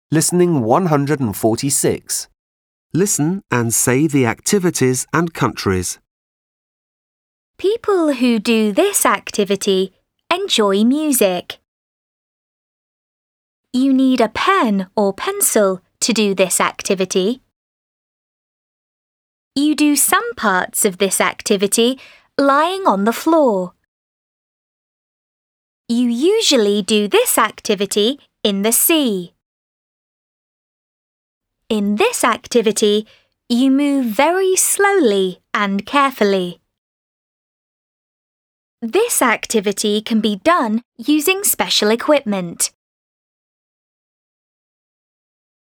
Listening 146. Listen and say the activities and countries. People who do this activity enjoy music. You need a pen or pencil to do this activity. You do some parts of this activity lying on the floor. You usually do this activity in the sea. In this activity, you move very slowly and carefully. This activity can be done using special equipment.